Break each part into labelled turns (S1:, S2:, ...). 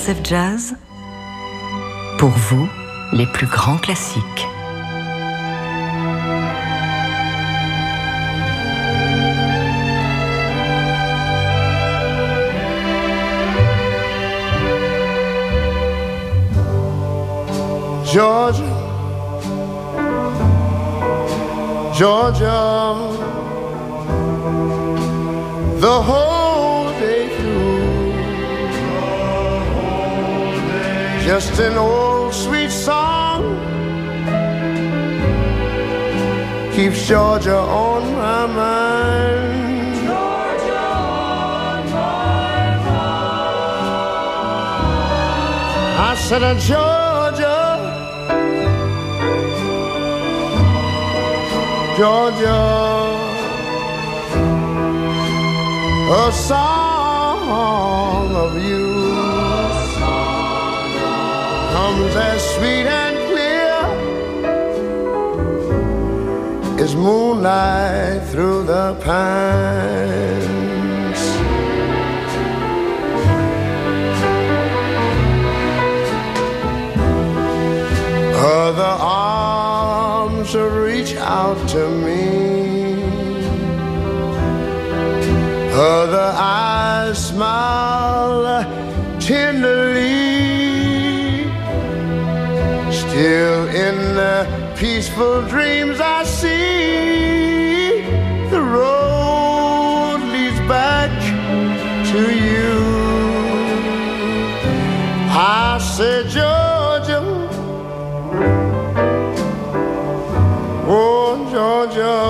S1: TSF Jazz, pour vous, les plus grands classiques.
S2: Georgia, Georgia, the whole day through, just an old sweet song keeps Georgia on my mind. Georgia on my mind. I said, Georgia, Georgia, a song of you comes as sweet and clear as moonlight through the pines. Other arms reach out to me, other eyes smile tenderly. Still in the peaceful dreams I see, the road leads back to you. I said, Georgia, oh Georgia,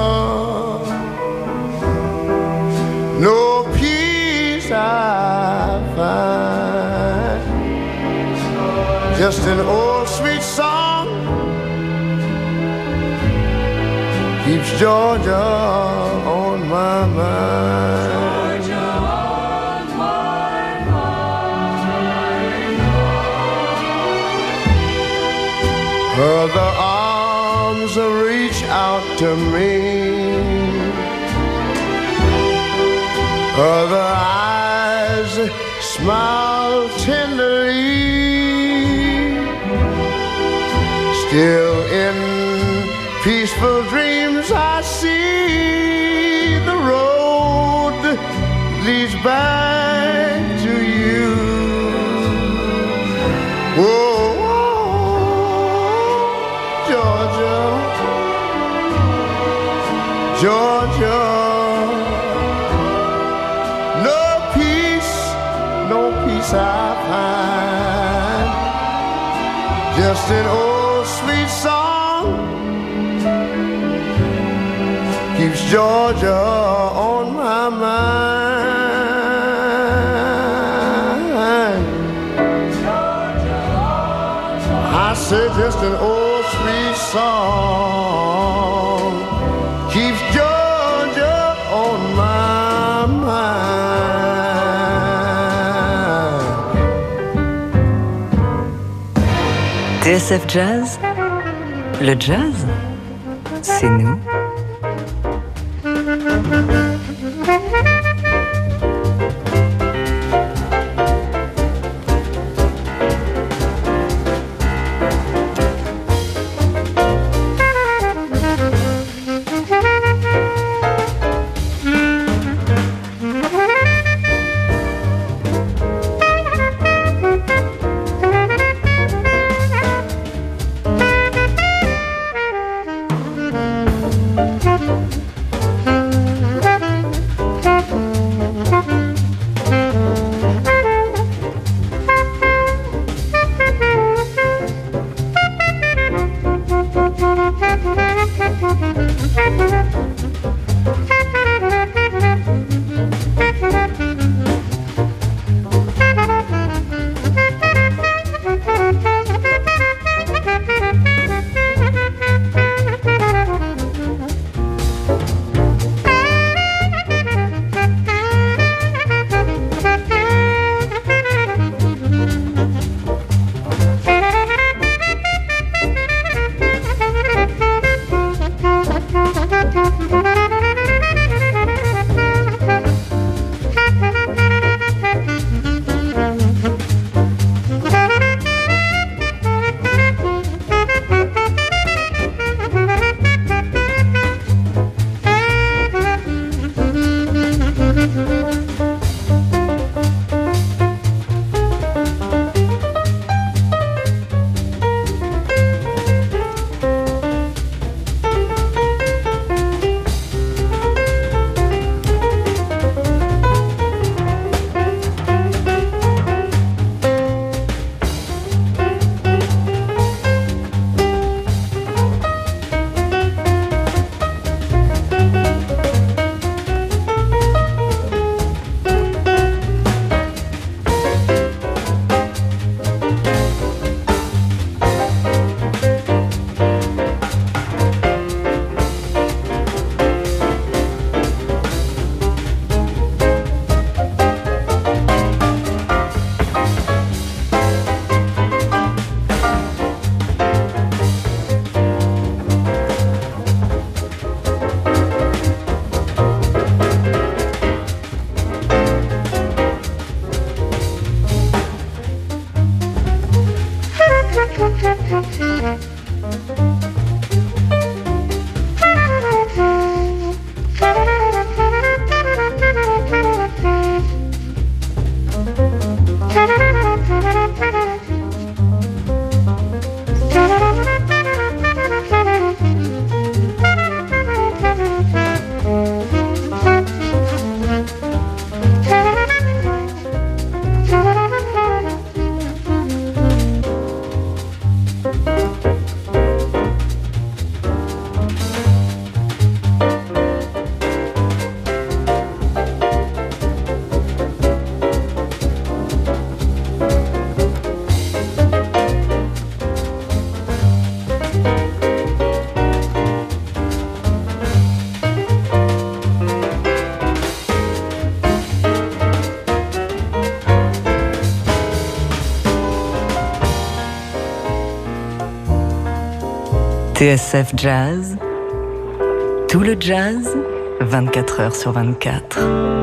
S2: no peace I find, just an old sweet song keeps Georgia on my mind. Georgia on my mind. Other arms reach out to me, other eyes smile tenderly. Still in peaceful dreams I see, the road leads back to you. Oh, Georgia, Georgia, no peace I find, just an old sweet song keeps Georgia on my mind. I said just an old sweet song keeps Georgia on my mind.
S1: TSF Jazz, le jazz, c'est nous. TSF Jazz, tout le jazz, 24 heures sur 24.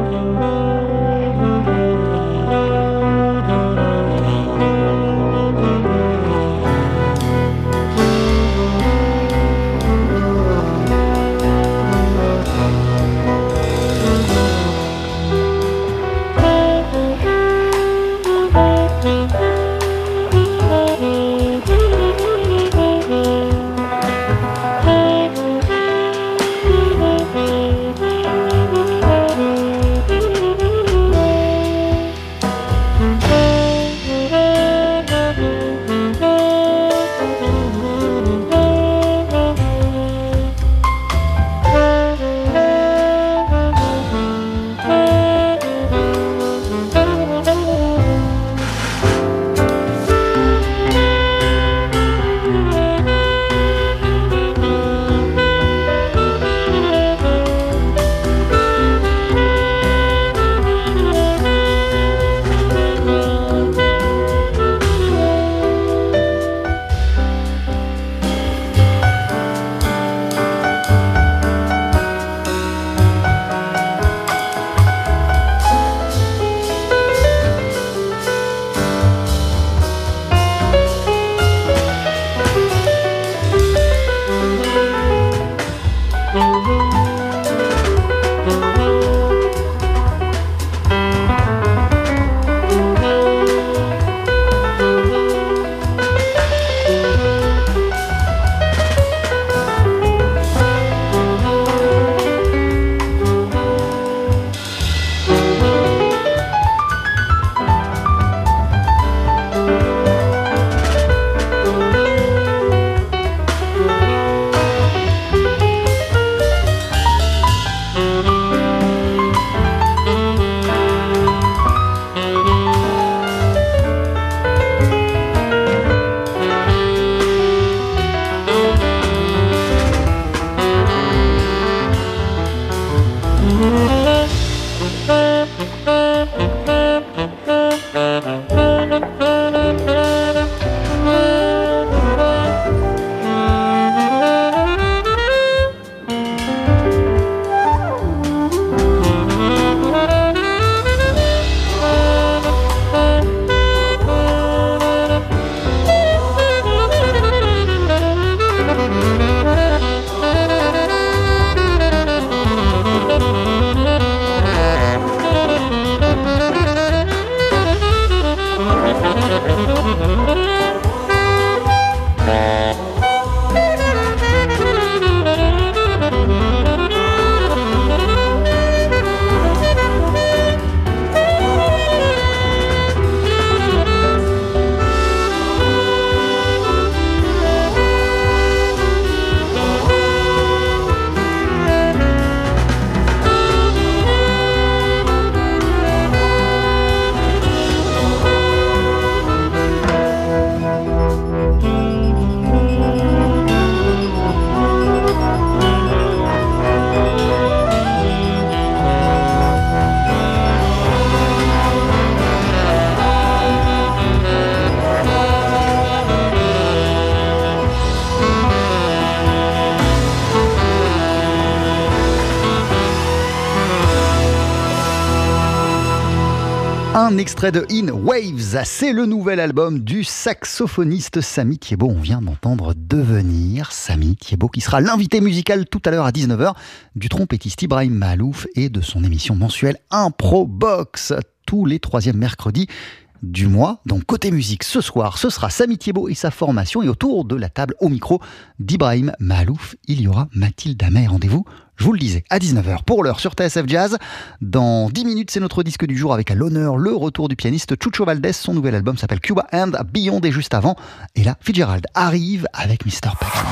S3: Un extrait de In Waves, c'est le nouvel album du saxophoniste Samy Thiebaud. On vient d'entendre Devenir, Samy Thiebaud qui sera l'invité musical tout à l'heure à 19h du trompettiste Ibrahim Mahalouf et de son émission mensuelle Impro Box tous les 3e mercredis du mois. Donc côté musique, ce soir, ce sera Samy Thiebaud et sa formation, et autour de la table au micro d'Ibrahim Mahalouf, il y aura Mathilde Amer. Rendez-vous, je vous le disais, à 19h pour l'heure sur TSF Jazz. Dans 10 minutes, c'est notre disque du jour avec à l'honneur le retour du pianiste Chucho Valdés. Son nouvel album s'appelle Cuba and Beyond, et juste avant, et là, Fitzgerald arrive avec Mr.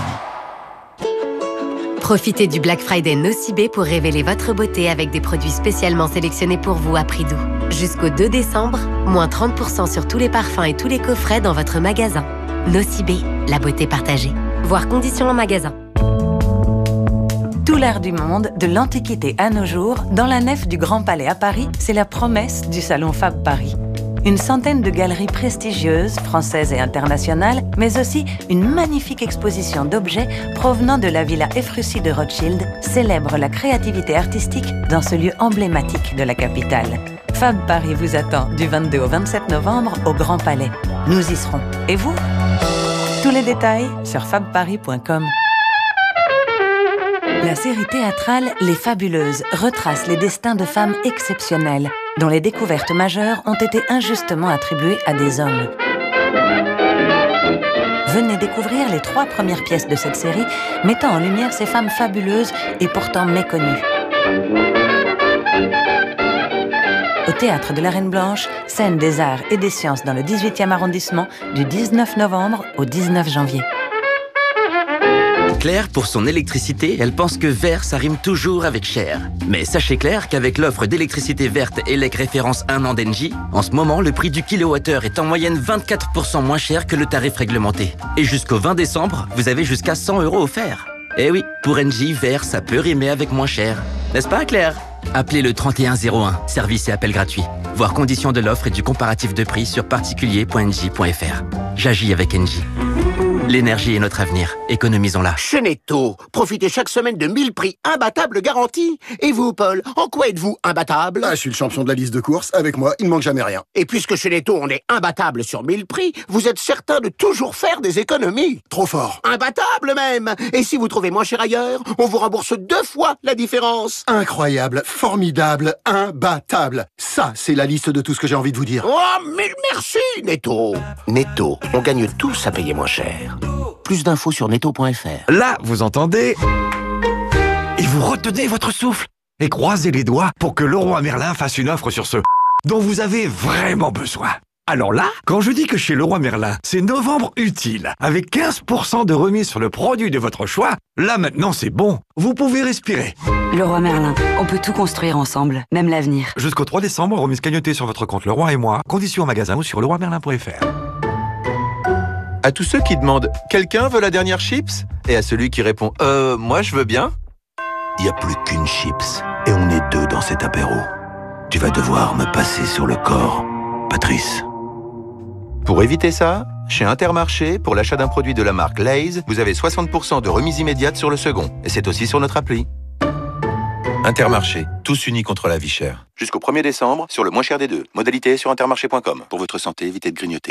S3: Paganini.
S4: Profitez du Black Friday Nocibé pour révéler votre beauté avec des produits spécialement sélectionnés pour vous à prix doux. Jusqu'au 2 décembre, moins 30% sur tous les parfums et tous les coffrets dans votre magasin. Nocibé, la beauté partagée. Voir conditions en magasin.
S5: Tout l'art du monde, de l'Antiquité à nos jours, dans la nef du Grand Palais à Paris, c'est la promesse du Salon Fab Paris. une centaine de galeries prestigieuses, françaises et internationales, mais aussi une magnifique exposition d'objets provenant de la villa Efrussi de Rothschild célèbre la créativité artistique dans ce lieu emblématique de la capitale. Fab Paris vous attend du 22 au 27 novembre au Grand Palais. Nous y serons. Et vous ? Tous les détails sur fabparis.com. La série théâtrale Les Fabuleuses retrace les destins de femmes exceptionnelles, dont les découvertes majeures ont été injustement attribuées à des hommes. Venez découvrir les 3 premières pièces de cette série, mettant en lumière ces femmes fabuleuses et pourtant méconnues. Au Théâtre de la Reine Blanche, scène des arts et des sciences dans le 18e arrondissement, du 19 novembre au 19 janvier.
S6: Claire, pour son électricité, elle pense que vert, ça rime toujours avec cher. Mais sachez Claire qu'avec l'offre d'électricité verte ELEC référence 1 an d'Engie, en ce moment, le prix du kilowattheure est en moyenne 24% moins cher que le tarif réglementé. Et jusqu'au 20 décembre, vous avez jusqu'à 100 € offerts. Eh oui, pour Engie, vert, ça peut rimer avec moins cher. N'est-ce pas, Claire ? Appelez le 3101, service et appel gratuit. Voir conditions de l'offre et du comparatif de prix sur particulier.engie.fr. J'agis avec Engie. L'énergie est notre avenir, économisons-la.
S7: Chez Netto, profitez chaque semaine de 1000 prix imbattables garantis. Et vous, Paul, en quoi êtes-vous imbattable ?
S8: Je suis le champion de la liste de courses. Avec moi, il ne manque jamais rien.
S7: Et puisque chez Netto, on est imbattable sur 1000 prix, vous êtes certain de toujours faire des économies.
S8: Trop fort.
S7: Imbattable même. Et si vous trouvez moins cher ailleurs, on vous rembourse 2 fois la différence.
S8: Incroyable, formidable, imbattable. Ça, c'est la liste de tout ce que j'ai envie de vous dire.
S7: Oh, mille merci, Netto. Netto, on gagne tous à payer moins cher. Plus d'infos sur netto.fr.
S9: Là, vous entendez ? Et vous retenez votre souffle et croisez les doigts pour que Leroy Merlin fasse une offre sur ce dont vous avez vraiment besoin. Alors là, quand je dis que chez Leroy Merlin, c'est novembre utile, avec 15% de remise sur le produit de votre choix, là maintenant c'est bon, vous pouvez respirer.
S10: Leroy Merlin, on peut tout construire ensemble, même l'avenir.
S9: Jusqu'au 3 décembre, remise cagnottée sur votre compte Leroy et moi, conditions en magasin ou sur leroymerlin.fr.
S11: À tous ceux qui demandent « Quelqu'un veut la dernière chips ?» et à celui qui répond « Moi je veux bien », il n'y a plus qu'une chips et on est 2 dans cet apéro. Tu vas devoir me passer sur le corps, Patrice. Pour éviter ça, chez Intermarché, pour l'achat d'un produit de la marque Lay's, vous avez 60% de remise immédiate sur le second. Et c'est aussi sur notre appli. Intermarché, tous unis contre la vie chère. Jusqu'au 1er décembre, sur le moins cher des 2. Modalité sur intermarché.com. Pour votre santé, évitez de grignoter.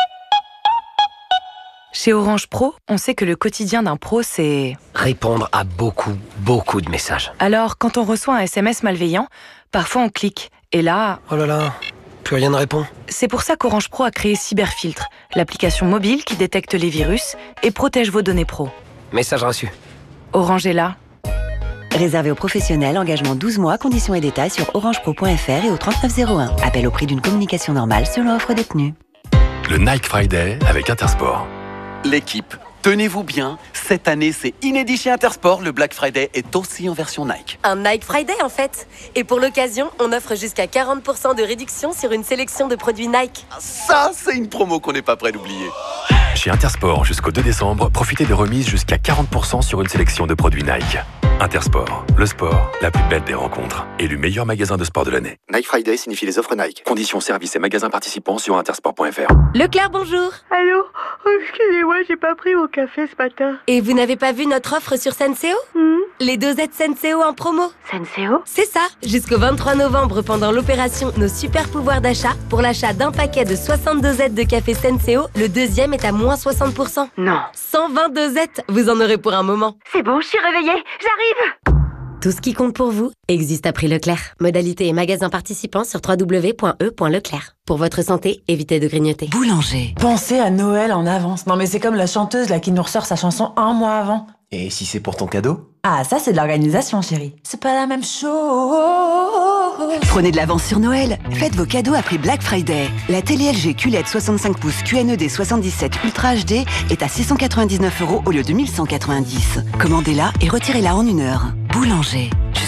S12: Chez Orange Pro, on sait que le quotidien d'un pro, c'est...
S13: répondre à beaucoup de messages.
S12: Alors, quand on reçoit un SMS malveillant, parfois on clique. Et là...
S13: oh là là, plus rien ne répond.
S12: C'est pour ça qu'Orange Pro a créé Cyberfiltre, l'application mobile qui détecte les virus et protège vos données pro.
S13: Message reçu.
S12: Orange est là.
S14: Réservé aux professionnels, engagement 12 mois, conditions et détails sur orangepro.fr et au 3901. Appel au prix d'une communication normale selon offre détenue.
S15: Le Nike Friday avec Intersport.
S16: L'équipe, tenez-vous bien, cette année c'est inédit chez Intersport, le Black Friday est aussi en version Nike.
S4: Un Nike Friday en fait. Et pour l'occasion, on offre jusqu'à 40% de réduction sur une sélection de produits Nike.
S16: Ça, c'est une promo qu'on n'est pas prêt d'oublier.
S15: Chez Intersport, jusqu'au 2 décembre, profitez de remises jusqu'à 40% sur une sélection de produits Nike. Intersport, le sport, la plus belle des rencontres. Élu meilleur magasin de sport de l'année.
S11: Nike Friday signifie les offres Nike.
S15: Conditions, services et magasins participants sur intersport.fr.
S4: Leclerc, bonjour.
S17: Allô? Oh, excusez-moi, j'ai pas pris mon café ce matin.
S4: Et vous n'avez pas vu notre offre sur Senseo? Les dosettes Senseo en promo.
S17: Senseo?
S4: C'est ça. Jusqu'au 23 novembre, pendant l'opération Nos super pouvoirs d'achat, pour l'achat d'un paquet de 60 dosettes de café Senseo, le deuxième est à moins 60%.
S17: Non.
S4: 120 dosettes, vous en aurez pour un moment.
S17: C'est bon, je suis réveillée, j'arrive.
S4: Tout ce qui compte pour vous existe à prix Leclerc. Modalité et magasins participants sur www.e.leclerc. Pour votre santé, évitez de grignoter.
S10: Boulanger.
S18: Pensez à Noël en avance. Non mais c'est comme la chanteuse là qui nous ressort sa chanson un mois avant.
S19: Et si c'est pour ton cadeau?
S18: Ah, ça c'est de l'organisation, chérie. C'est pas la même chose.
S10: Prenez de l'avance sur Noël. Faites vos cadeaux à prix Black Friday. La télé LG QLED 65 pouces QNED 77 Ultra HD est à 699 € au lieu de 1190. Commandez-la et retirez-la en 1 heure. Boulanger. Jusqu'au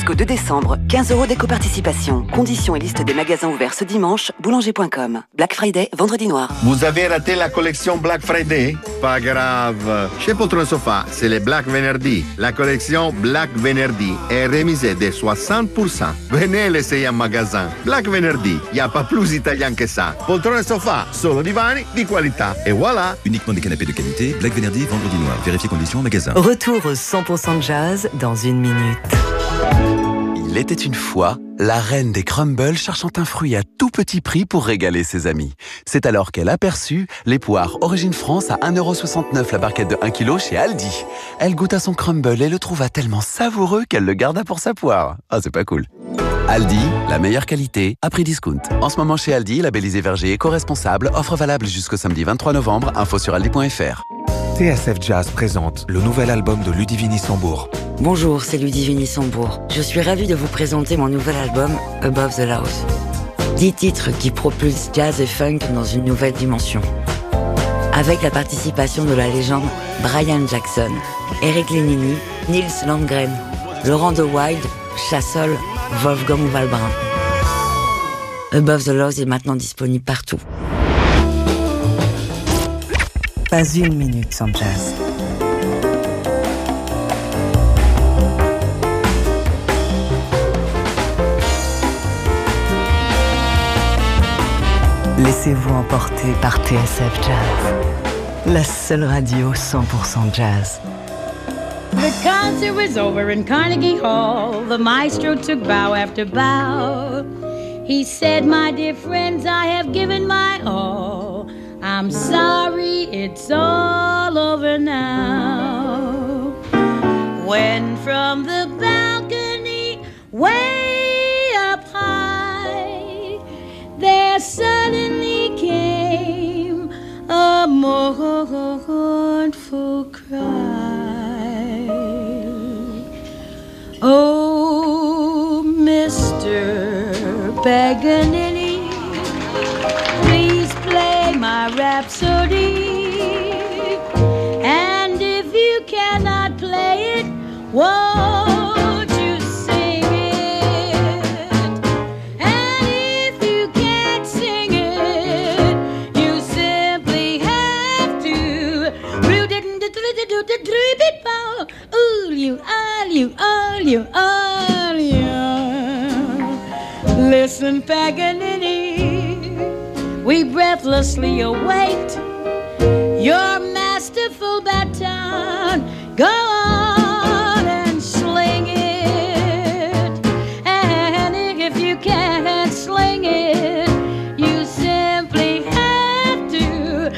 S10: Jusqu'au 2 décembre, 15 € d'éco-participation. Conditions et liste des magasins ouverts ce dimanche, boulanger.com. Black Friday, vendredi noir.
S2: Vous avez raté la collection Black Friday? Pas grave. Chez Poltron Sofa, c'est le Black Venerdì. La collection Black Venerdì est remisée de 60%. Venez l'essayer en magasin. Black Venerdì, y a pas plus italien que ça. Poltron Sofa, solo divani di qualità. Et voilà.
S19: Uniquement des canapés de qualité. Black Venerdì, vendredi noir. Vérifiez conditions en magasin.
S1: Retour au 100% jazz dans une minute.
S16: Il était une fois la reine des crumbles cherchant un fruit à tout petit prix pour régaler ses amis. C'est alors qu'elle aperçut les poires Origine France à 1,69 € la barquette de 1 kg chez Aldi. Elle goûta son crumble et le trouva tellement savoureux qu'elle le garda pour sa poire. Ah, c'est pas cool. Aldi, la meilleure qualité à prix discount. En ce moment chez Aldi, labellisé verger éco-responsable, offre valable jusqu'au samedi 23 novembre, info sur aldi.fr.
S20: TSF Jazz présente le nouvel album de Ludivine Sambour.
S21: Bonjour, c'est Ludivine Sambour. Je suis ravie de vous présenter mon nouvel album Above the Laws. 10 titres qui propulsent jazz et funk dans une nouvelle dimension. Avec la participation de la légende Brian Jackson, Eric Lénini, Nils Landgren, Laurent De Wild, Chassol, Wolfgang Valbrin. Above the Laws est maintenant disponible partout.
S1: Pas une minute sans jazz. Laissez-vous emporter par TSF Jazz, la seule radio 100% jazz.
S22: The concert was over in Carnegie Hall. The maestro took bow after bow. He said, "My dear friends, I have given my all. I'm sorry, it's all over now." When from the balcony, way up high, there suddenly came a mournful cry. Oh, Mr. Paganini, please play my rhapsody. And if you cannot play it, won't you sing it? And if you can't sing it, you simply have to. Listen, Paganini, we breathlessly await your masterful baton. Go on and sling it. And if you can't sling it, you simply have to.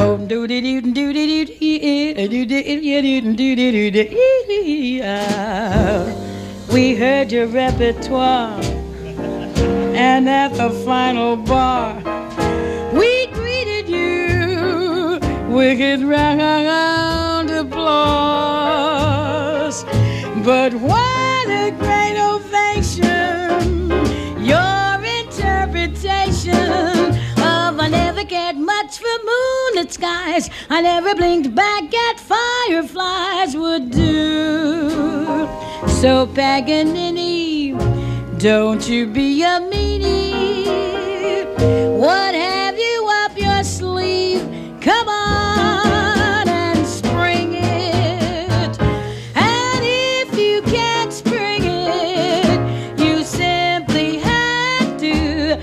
S22: We heard your repertoire, and at the final bar, we greeted you with round applause. But what a great ovation! Your interpretation of "I never cared much for moonlit skies, I never blinked back at fireflies" would do. So Paganini, don't you be a meanie. What have you up your sleeve? Come on and spring it. And if you can't spring it, you simply have to.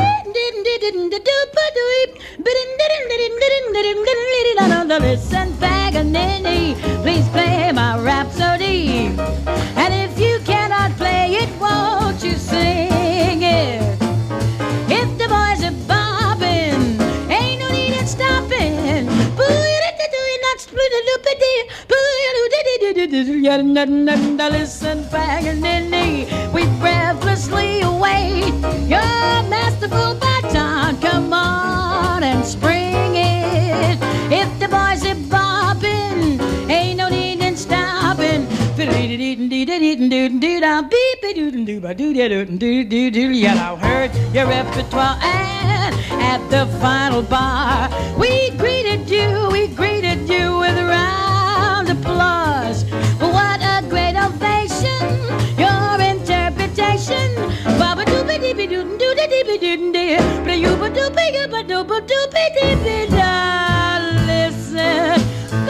S22: Listen, Paganini, please play my rhapsody. And if you cannot play it, won't you sing it? If the boys are bobbing, ain't no need in stopping. Listen, Paganini, we breathlessly await your masterful baton. Come on and spring it. If the boys are bobbing, ain't no need in stopping. I heard your repertoire, and at the final bar, we greeted you with round applause. What a great ovation! Your interpretation da-da-da-da-da-da-da. Listen,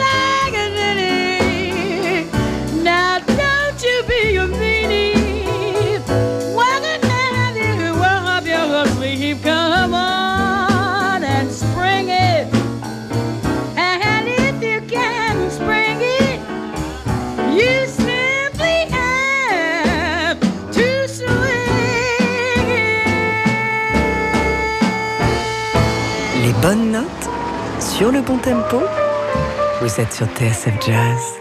S22: Paganini. Now don't you be a meanie. Walking down the world of your sleep. Come on and spring it. And if you can spring it, you simply have to swing it.
S1: Les bonnes notes sur le bon tempo. Vous êtes sur TSF Jazz.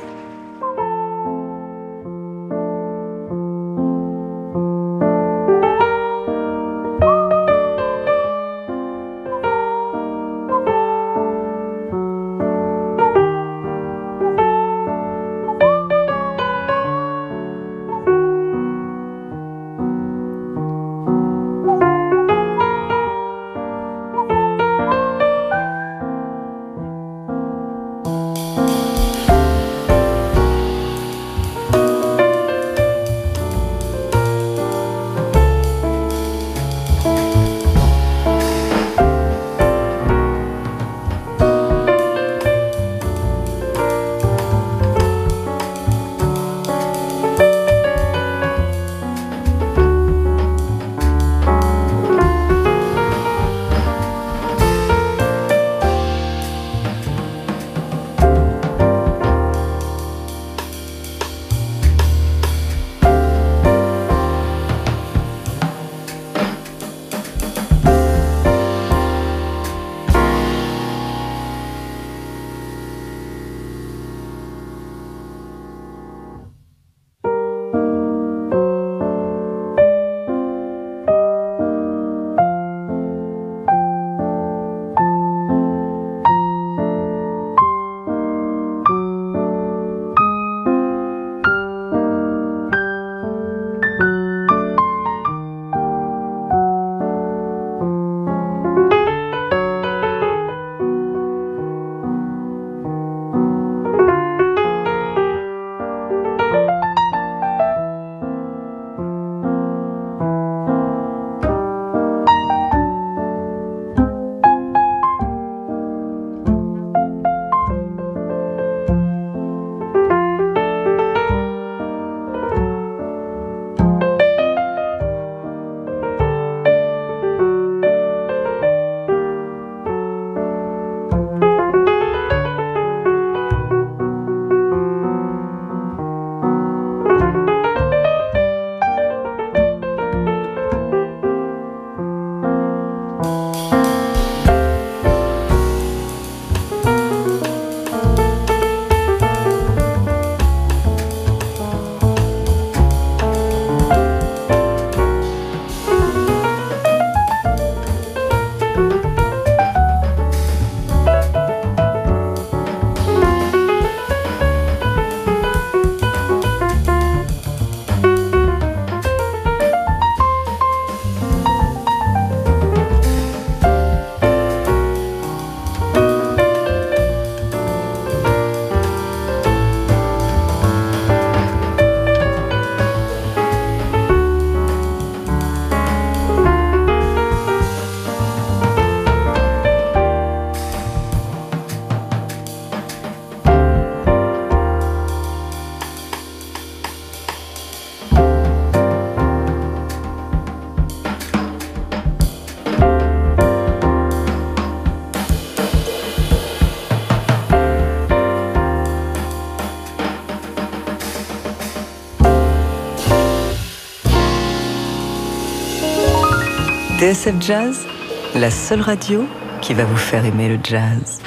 S1: TSF Jazz, la seule radio qui va vous faire aimer le jazz.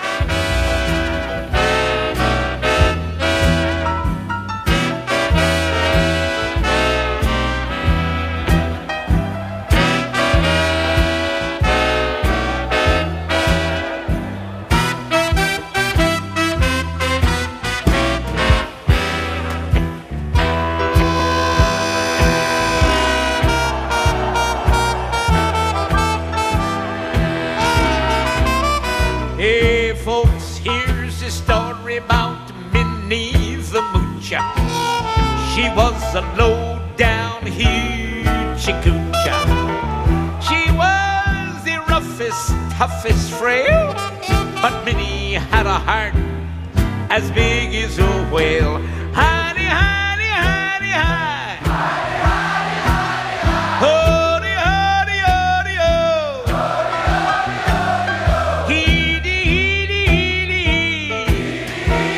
S3: She was a low-down hoochie-coocher. She was the roughest as tough as frail, but Minnie had a heart as big as a whale. Honey, honey, honey, hi. Honey, honey, honey, hi. Honey, honey, honey, oh. Honey, honey, honey, oh. Heedy, heedy, heedy, heedy.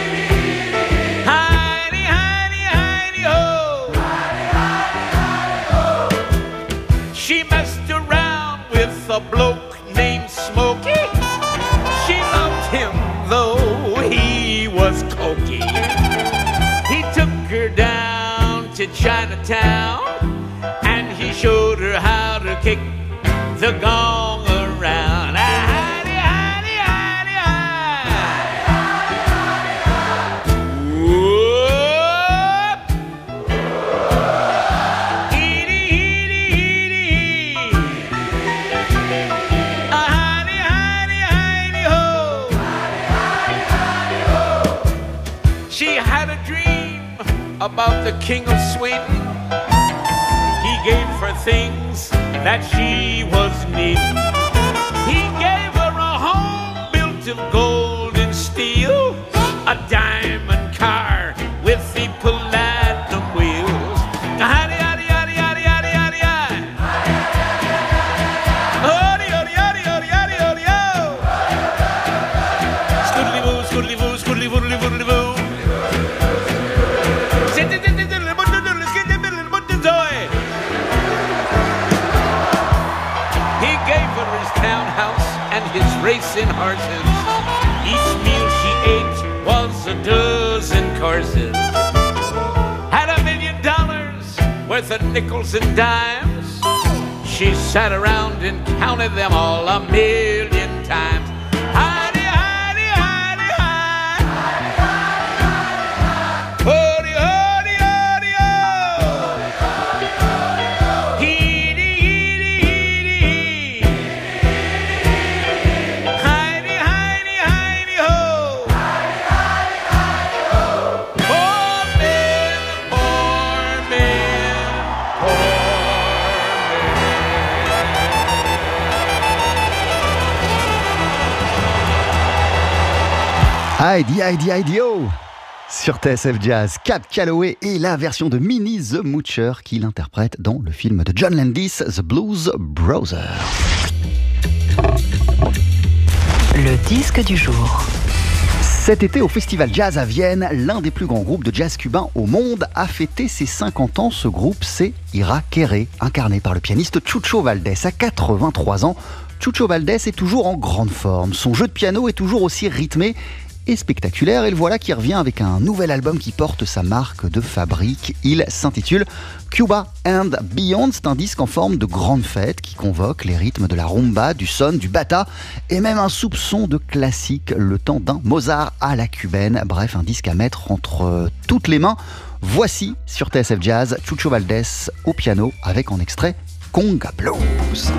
S3: Honey, honey, honey, oh. Honey, honey, honey, oh. She messed around with a bloke named Smokey. She loved him though he was cokey. He took her down to Chinatown and he showed her how to kick the gong around. Hidey, hidey, hidey, hidey. Whoop. Heedy, heedy, heedy, hee. Hidey, hidey, hidey, ho. She had a dream about the King of Sweden. He gave her things that she was needing. He gave her a home built of gold and steel, a diamond car with the platinum wheels. Hidey, hidey, hidey, hidey, hidey, hidey, hidey. Hidey, hidey, hidey, hidey, hidey, hidey, ho. Scoodly-boo, scoodly-boo, scoodly-boo, scoodly-boo. He gave her his townhouse and his racing horses. Each meal she ate was a dozen courses. Had $1 million worth of nickels and dimes. She sat around and counted them all 1,000,000 times. Hidey, hidey, hidey, hidey. Hody, hody, hody, oh. Heedy, heedy, heedy, hee. Hidey, hidey, hidey, ho. Poor man, poor man, poor
S5: Heidi, Heidi, Heidi, oh sur TSF Jazz, Cab Calloway et la version de Minnie the Moocher qu'il interprète dans le film de John Landis, The Blues Brothers.
S1: Le disque du jour.
S5: Cet été, au Festival Jazz à Vienne, l'un des plus grands groupes de jazz cubain au monde a fêté ses 50 ans. Ce groupe, c'est Ira Queré, incarné par le pianiste Chucho Valdés. À 83 ans, Chucho Valdés est toujours en grande forme. Son jeu de piano est toujours aussi rythmé et spectaculaire. Et le voilà qui revient avec un nouvel album qui porte sa marque de fabrique. Il s'intitule Cuba and Beyond. C'est un disque en forme de grande fête qui convoque les rythmes de la rumba, du son, du bata et même un soupçon de classique, le temps d'un Mozart à la cubaine. Bref, un disque à mettre entre toutes les mains. Voici sur TSF Jazz Chucho Valdés au piano avec en extrait Conga Blues.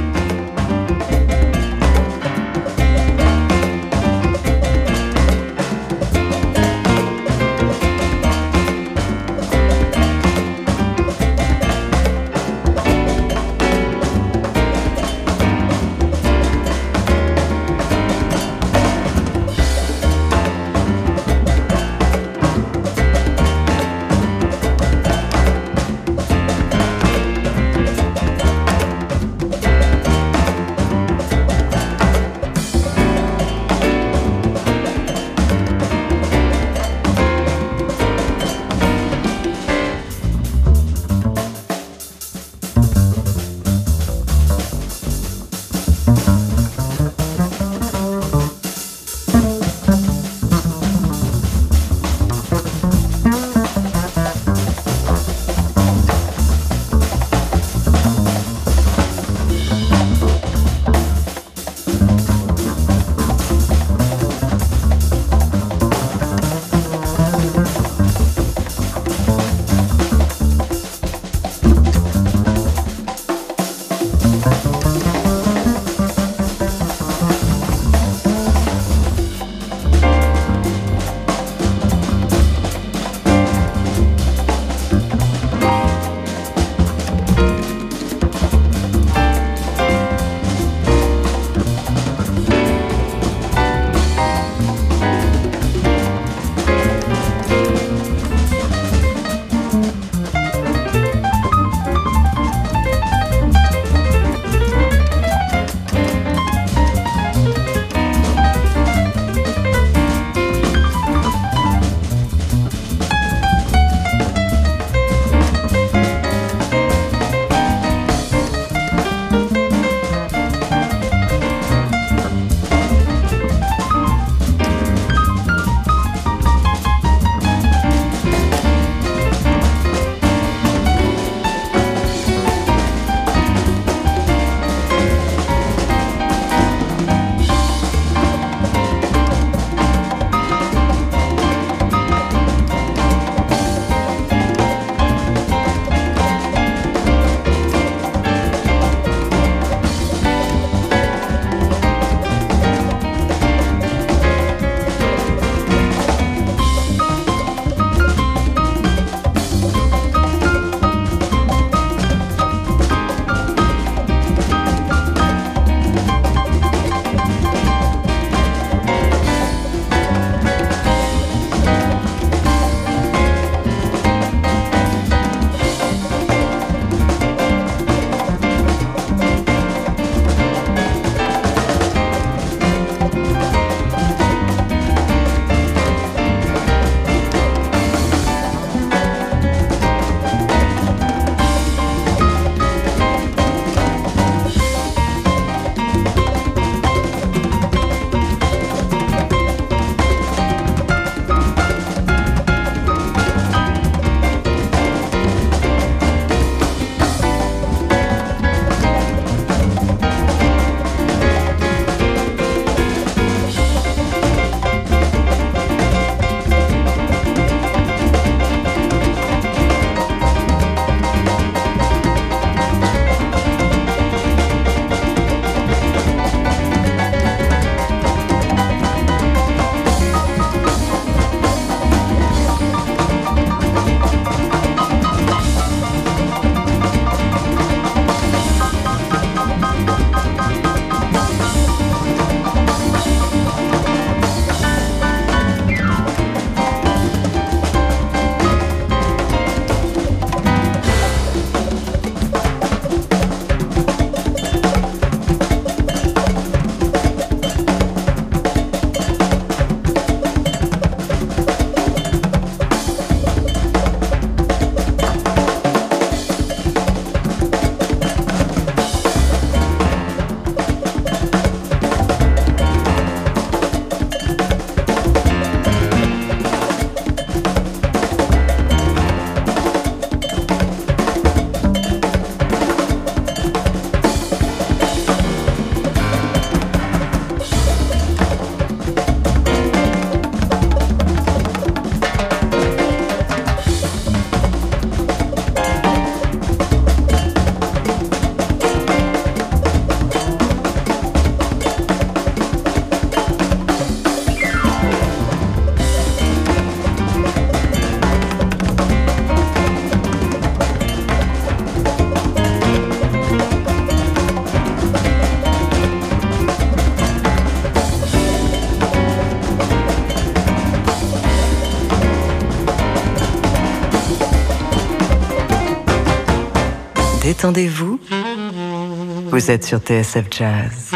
S1: Détendez-vous. Vous êtes sur TSF Jazz.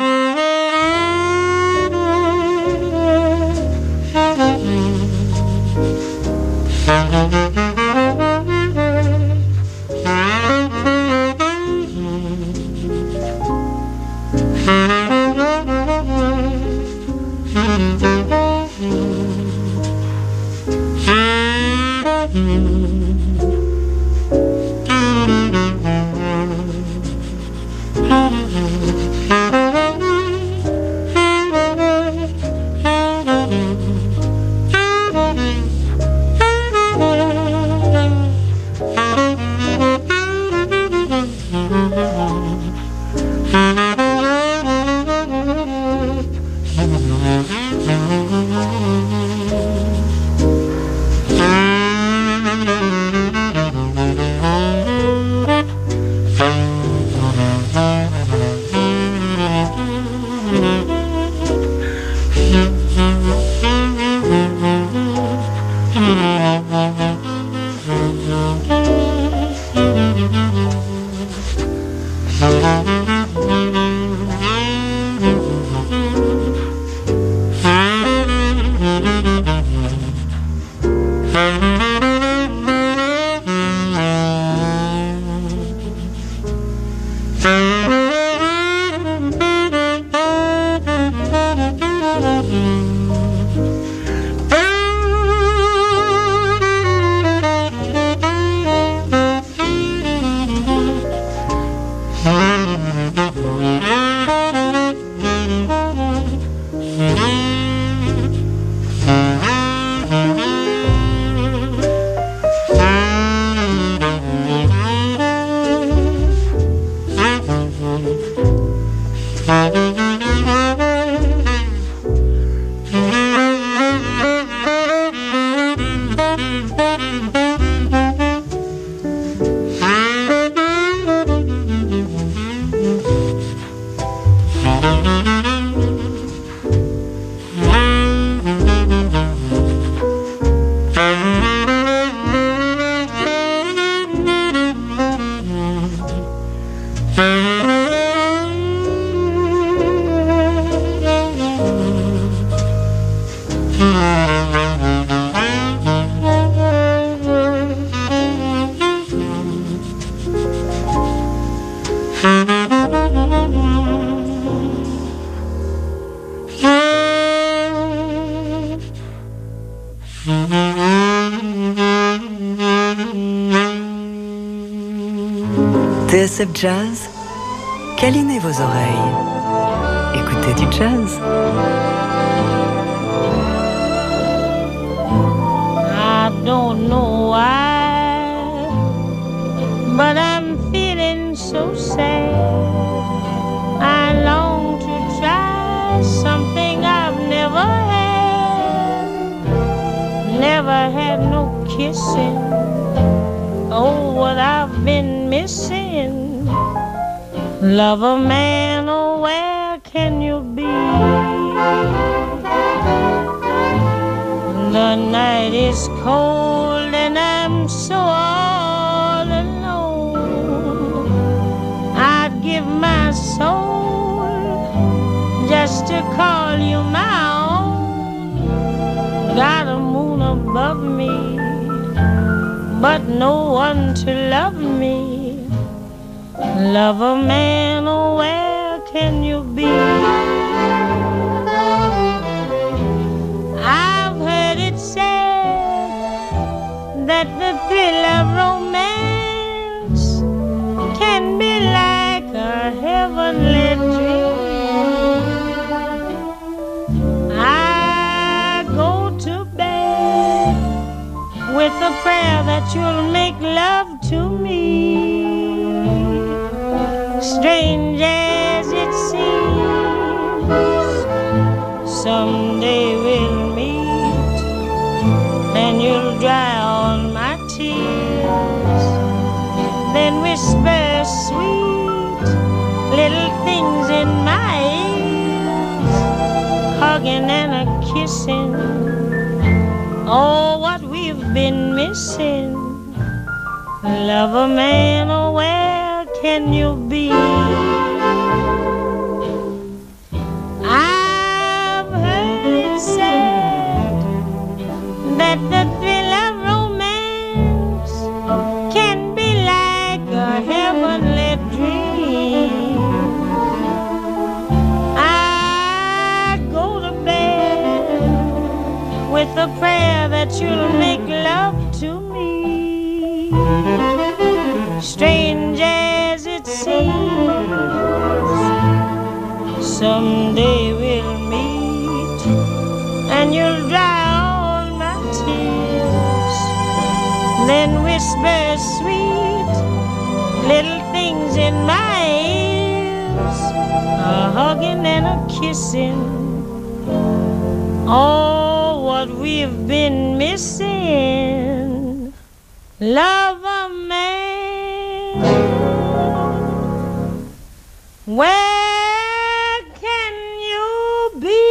S1: TSF Jazz, câlinez vos oreilles. Écoutez du jazz.
S22: I don't know why, but I'm feeling so sad. I long to try something I've never had. Never had no kissing. Oh, what I've been missing. Lover man, oh, where can you be? The night is cold and I'm so all alone. I'd give my soul just to call you my own. Got a moon above me, but no one to love me. Lover man, oh, where can you be? I've heard it said that the thrill of romance can be like a heavenly dream. I go to bed with a prayer that you'll make love to me. Strange as it seems, someday we'll meet and you'll dry all my tears. Then whisper sweet little things in my ears, hugging and a kissing. Oh, what we've been missing. Lover man, oh, where can you be? I've heard said that the thrill of romance can be like a heavenly dream. I go to bed with a prayer that you'll make love to me. Strange as it seems, someday we'll meet and you'll dry all my tears. Then whisper sweet little things in my ears, a hugging and a kissing. Oh, what we've been missing. Love a man. Where can you be?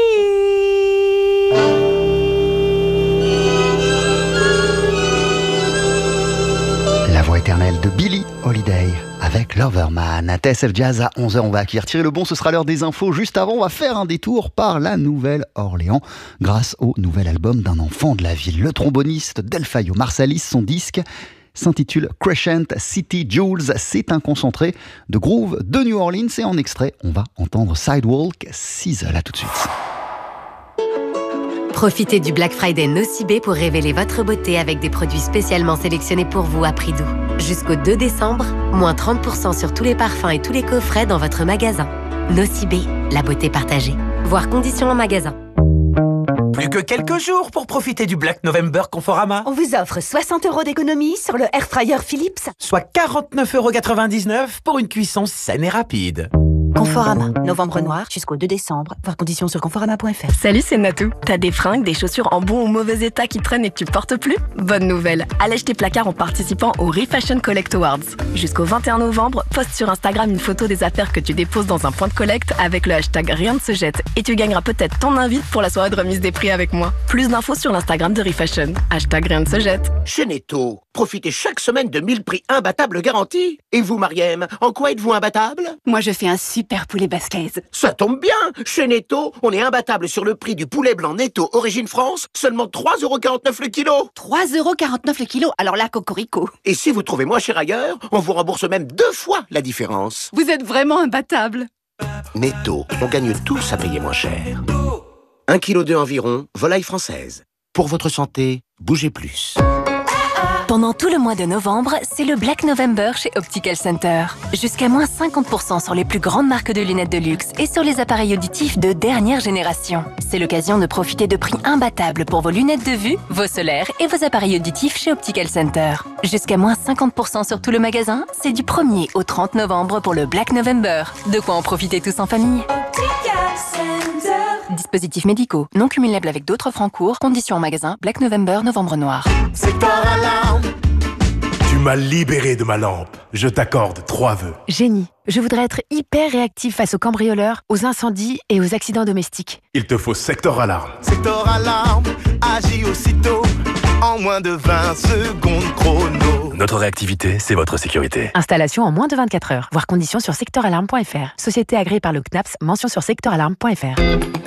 S5: La voix éternelle de Billie Holiday avec Loverman. À TSF Jazz à 11h, on va accueillir Thierry Lebon, ce sera l'heure des infos. Juste avant, on va faire un détour par la Nouvelle-Orléans grâce au nouvel album d'un enfant de la ville. Le tromboniste Delfayo Marsalis, son disque s'intitule Crescent City Jewels. C'est un concentré de groove de New Orleans et en extrait, on va entendre Sidewalk Sizzle. À tout de suite.
S4: Profitez du Black Friday Nocibé pour révéler votre beauté avec des produits spécialement sélectionnés pour vous à prix doux. Jusqu'au 2 décembre, moins 30% sur tous les parfums et tous les coffrets dans votre magasin. Nocibé, la beauté partagée. Voir conditions en magasin.
S6: Plus que quelques jours pour profiter du Black November Conforama.
S8: On vous offre 60 € d'économie sur le Air Fryer Philips.
S6: Soit 49,99 € pour une cuisson saine et rapide.
S8: Conforama, novembre noir jusqu'au 2 décembre. Voir conditions sur conforama.fr.
S12: Salut, c'est Natou. T'as des fringues, des chaussures en bon ou mauvais état qui traînent et que tu portes plus? Bonne nouvelle, allège tes placards en participant au Refashion Collect Awards. Jusqu'au 21 novembre, poste sur Instagram une photo des affaires que tu déposes dans un point de collecte avec le hashtag Rien ne se jette et tu gagneras peut-être ton invite pour la soirée de remise des prix avec moi. Plus d'infos sur l'Instagram de Refashion. Hashtag Rien ne se jette.
S7: Chez Netto, profitez chaque semaine de 1000 prix imbattables garantis. Et vous, Mariem, en quoi êtes-vous imbattable?
S8: Moi, je fais un super poulet basquez.
S7: Ça tombe bien. Chez Netto, on est imbattable sur le prix du poulet blanc Netto Origine France, seulement 3,49 € le kilo.
S8: 3,49 € le kilo, alors là, cocorico.
S7: Et si vous trouvez moins cher ailleurs, on vous rembourse même 2 fois la différence.
S8: Vous êtes vraiment imbattable.
S7: Netto, on gagne tous à payer moins cher. 1,2 kg environ, volaille française. Pour votre santé, bougez plus.
S4: Pendant tout le mois de novembre, c'est le Black November chez Optical Center. Jusqu'à moins 50% sur les plus grandes marques de lunettes de luxe et sur les appareils auditifs de dernière génération. C'est l'occasion de profiter de prix imbattables pour vos lunettes de vue, vos solaires et vos appareils auditifs chez Optical Center. Jusqu'à moins 50% sur tout le magasin, c'est du 1er au 30 novembre pour le Black November. De quoi en profiter tous en famille. Optical Center. Dispositifs médicaux, non cumulables avec d'autres francs courts, conditions en magasin, Black November, novembre noir.
S23: Secteur Alarme. Tu m'as libéré de ma lampe. Je t'accorde 3 vœux.
S24: Génie. Je voudrais être hyper réactif face aux cambrioleurs, aux incendies et aux accidents domestiques.
S23: Il te faut Secteur Alarme. Secteur Alarme agit aussitôt en moins de 20 secondes chrono.
S15: Notre réactivité, c'est votre sécurité.
S24: Installation en moins de 24 heures. Voir conditions sur secteuralarme.fr. Société agréée par le CNAPS. Mention sur secteuralarme.fr.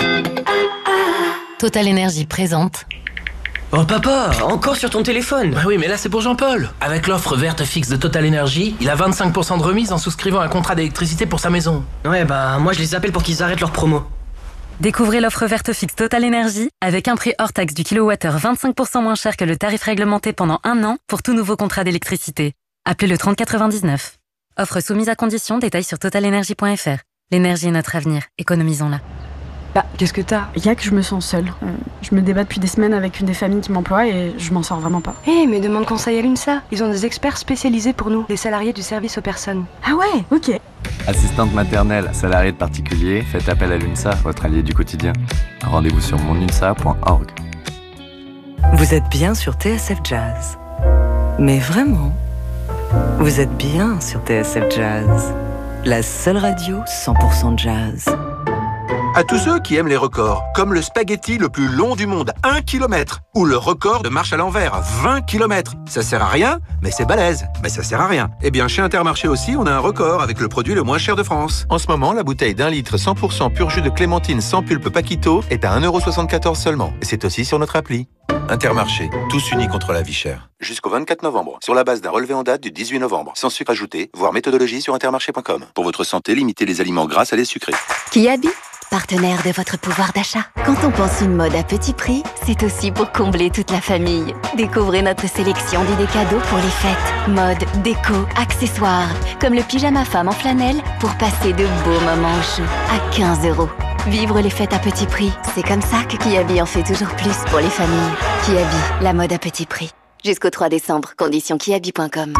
S4: Total Énergie présente.
S13: Oh papa, encore sur ton téléphone?
S25: Bah oui, mais là c'est pour Jean-Paul. Avec l'offre verte fixe de Total Energy, il a 25% de remise en souscrivant un contrat d'électricité pour sa maison.
S13: Ouais, bah moi je les appelle pour qu'ils arrêtent leur promo.
S26: Découvrez l'offre verte fixe Total Energy avec un prix hors taxe du kilowattheure 25% moins cher que le tarif réglementé pendant 1 an pour tout nouveau contrat d'électricité. Appelez le 3099. Offre soumise à condition, détails sur totalenergy.fr. L'énergie est notre avenir, économisons-la.
S27: Bah, qu'est-ce que t'as? Il y a que je me sens seule. Je me débat depuis des semaines avec une des familles qui m'emploie et je m'en sors vraiment pas.
S18: Mais demande conseil à l'UNSA. Ils ont des experts spécialisés pour nous, les salariés du service aux personnes.
S27: Ah ouais, ok.
S28: Assistante maternelle, salariée de particulier, faites appel à l'UNSA, votre allié du quotidien. Rendez-vous sur monunsa.org.
S1: Vous êtes bien sur TSF Jazz. Mais vraiment, vous êtes bien sur TSF Jazz. La seule radio 100% jazz.
S2: À tous ceux qui aiment les records, comme le spaghetti le plus long du monde, 1 km, ou le record de marche à l'envers, 20 km. Ça sert à rien, mais c'est balèze. Mais ça sert à rien. Eh bien, chez Intermarché aussi, on a un record avec le produit le moins cher de France. En ce moment, la bouteille d'1 litre 100% pur jus de clémentine sans pulpe Paquito est à 1,74 € seulement. Et c'est aussi sur notre appli. Intermarché, tous unis contre la vie chère. Jusqu'au 24 novembre, sur la base d'un relevé en date du 18 novembre. Sans sucre ajouté, voir méthodologie sur intermarché.com. Pour votre santé, limitez les aliments gras à les sucrés.
S9: Kiabi, partenaire de votre pouvoir d'achat. Quand on pense une mode à petit prix, c'est aussi pour combler toute la famille. Découvrez notre sélection d'idées cadeaux pour les fêtes. Mode, déco, accessoires, comme le pyjama femme en flanelle pour passer de beaux moments au chaud à 15 €. Vivre les fêtes à petit prix, c'est comme ça que Kiabi en fait toujours plus pour les familles. Kiabi, la mode à petit prix. Jusqu'au 3 décembre, conditions kiabi.com.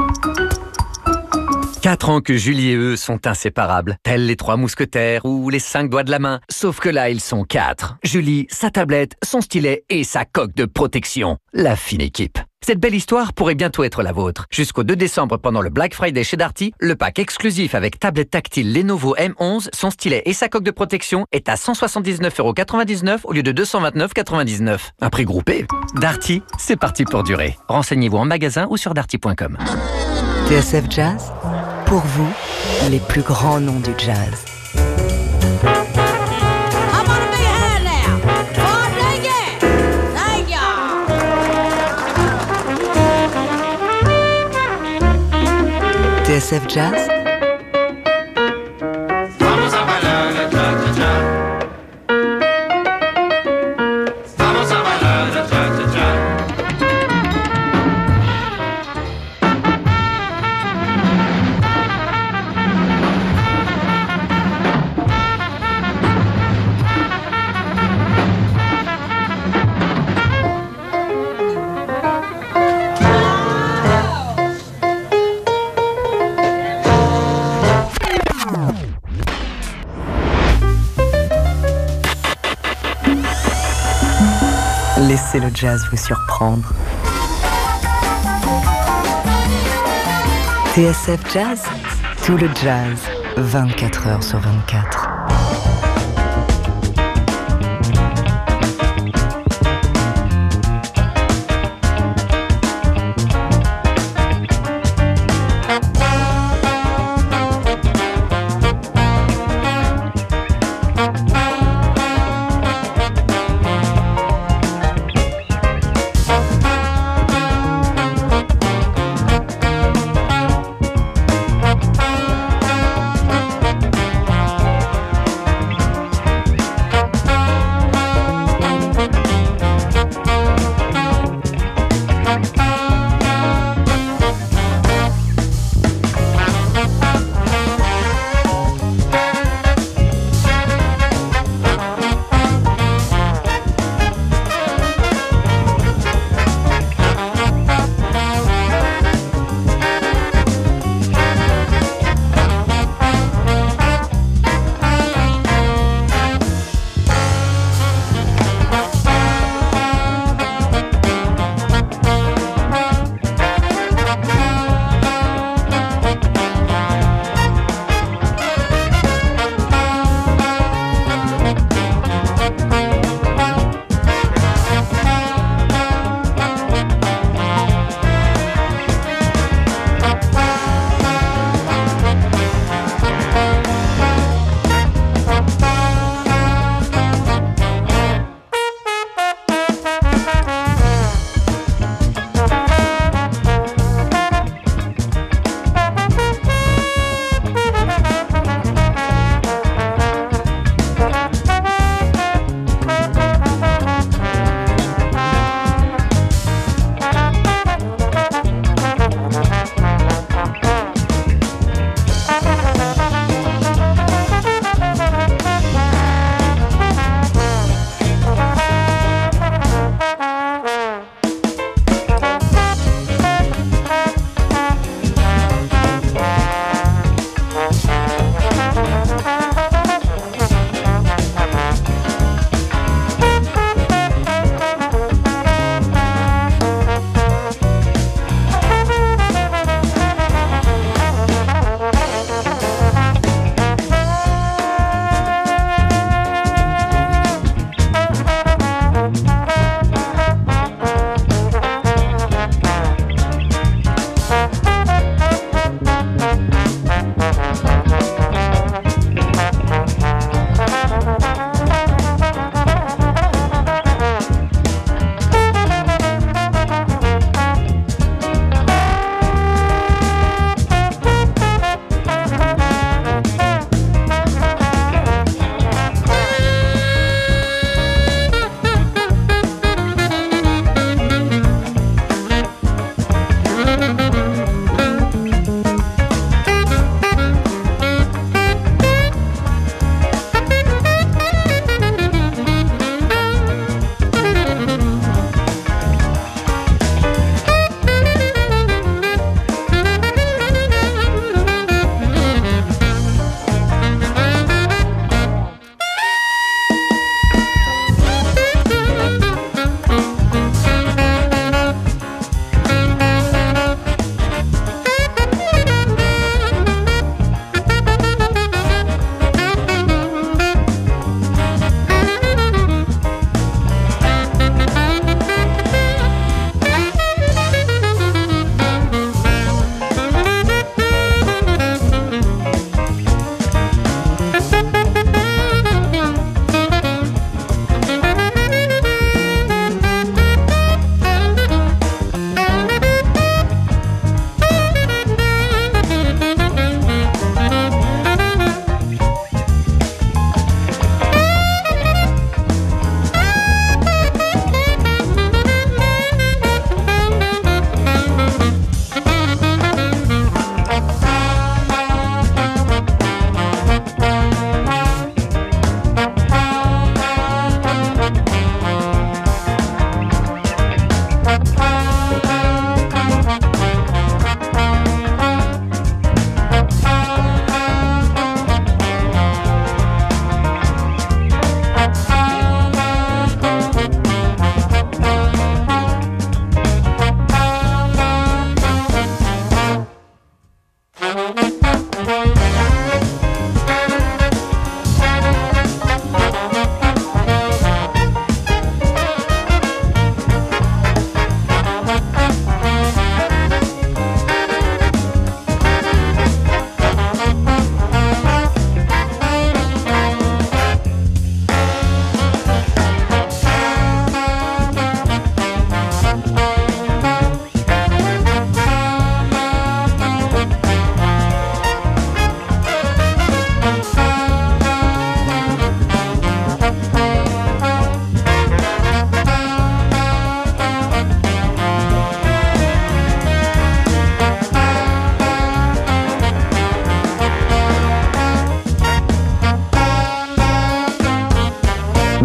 S10: 4 ans que Julie et eux sont inséparables, tels les 3 mousquetaires ou les 5 doigts de la main. Sauf que là, ils sont 4. Julie, sa tablette, son stylet et sa coque de protection. La fine équipe. Cette belle histoire pourrait bientôt être la vôtre. Jusqu'au 2 décembre, pendant le Black Friday chez Darty, le pack exclusif avec tablette tactile Lenovo M11, son stylet et sa coque de protection est à 179,99 € au lieu de 229,99 €. Un prix groupé. Darty, c'est parti pour durer. Renseignez-vous en magasin ou sur darty.com.
S1: TSF Jazz, pour vous, les plus grands noms du jazz. TSF Jazz.
S3: Vamos a bailar la cha-cha-cha. Vamos a bailar la cha-cha-cha.
S1: Laissez le jazz vous surprendre. TSF Jazz, tout le jazz, 24 heures sur 24.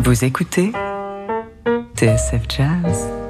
S1: Vous écoutez TSF Jazz.